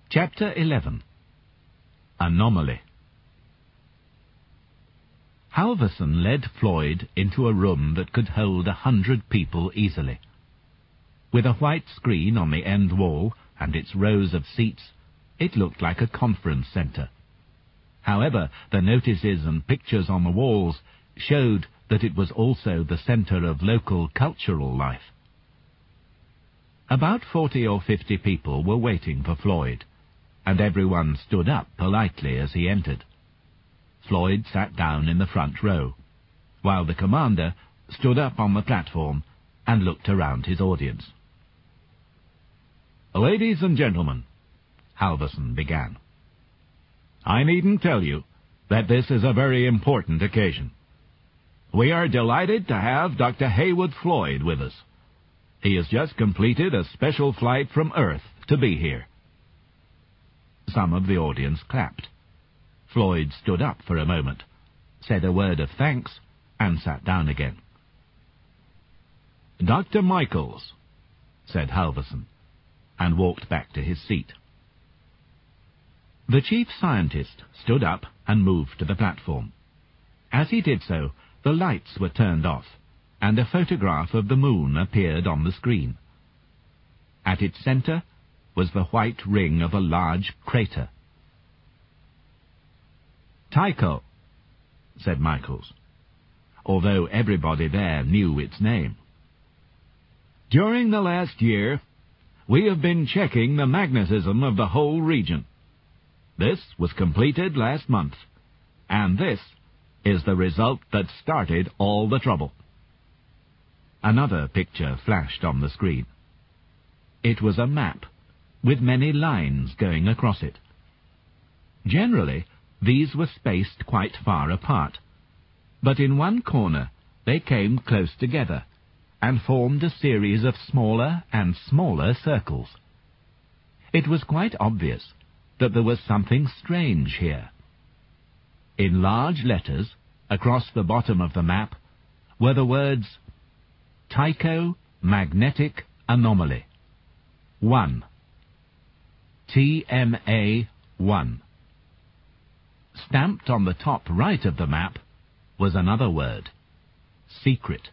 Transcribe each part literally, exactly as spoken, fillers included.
Chapter eleven. Anomaly. Halverson led Floyd into a room that could hold a hundred people easily. With a white screen on the end wall and its rows of seats, it looked like a conference centre. However, the notices and pictures on the walls showed that it was also the centre of local cultural life. About forty or fifty people were waiting for Floyd, and everyone stood up politely as he entered. Floyd sat down in the front row, while the commander stood up on the platform and looked around his audience. "Ladies and gentlemen," Halverson began, "I needn't tell you that this is a very important occasion. We are delighted to have Doctor Heywood Floyd with us. He has just completed a special flight from Earth to be here." Some of the audience clapped. Floyd stood up for a moment, said a word of thanks, and sat down again. "Doctor Michaels," said Halverson, and walked back to his seat. The chief scientist stood up and moved to the platform. As he did so, the lights were turned off, and a photograph of the moon appeared on the screen. At its centre was the white ring of a large crater. "Tycho," said Michaels, although everybody there knew its name. "During the last year, we have been checking the magnetism of the whole region. This was completed last month, and this is the result that started all the trouble." Another picture flashed on the screen. It was a map, with many lines going across it. Generally, these were spaced quite far apart, but in one corner they came close together and formed a series of smaller and smaller circles. It was quite obvious that there was something strange here. In large letters, across the bottom of the map, were the words, "Tycho Magnetic Anomaly. one. T M A one. Stamped on the top right of the map was another word, "Secret."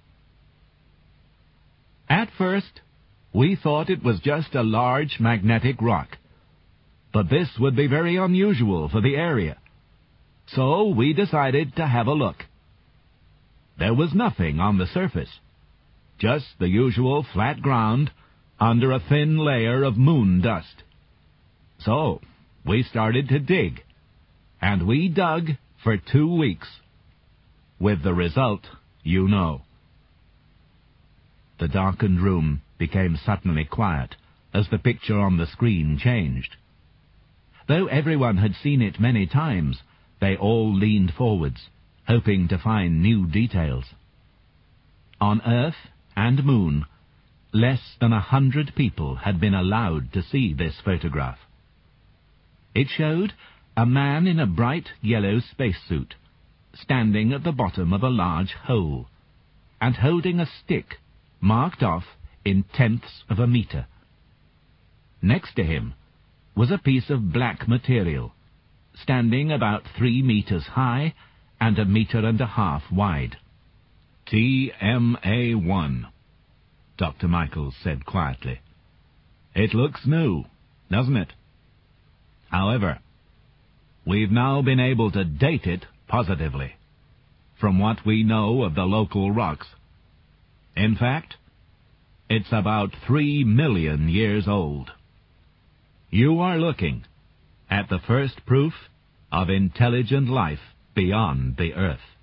At first, we thought it was just a large magnetic rock, but this would be very unusual for the area. So we decided to have a look. There was nothing on the surface, just the usual flat ground under a thin layer of moon dust. So we started to dig, and we dug for two weeks. With the result, you know. The darkened room became suddenly quiet as the picture on the screen changed. Though everyone had seen it many times, they all leaned forwards, hoping to find new details. On Earth and Moon, less than a hundred people had been allowed to see this photograph. It showed a man in a bright yellow spacesuit, standing at the bottom of a large hole, and holding a stick marked off in tenths of a meter. Next to him was a piece of black material, standing about three meters high and a meter and a half wide. "T M A one, Doctor Michaels said quietly. "It looks new, doesn't it? However, we've now been able to date it positively, from what we know of the local rocks. In fact, it's about three million years old. You are looking at the first proof of intelligent life beyond the Earth."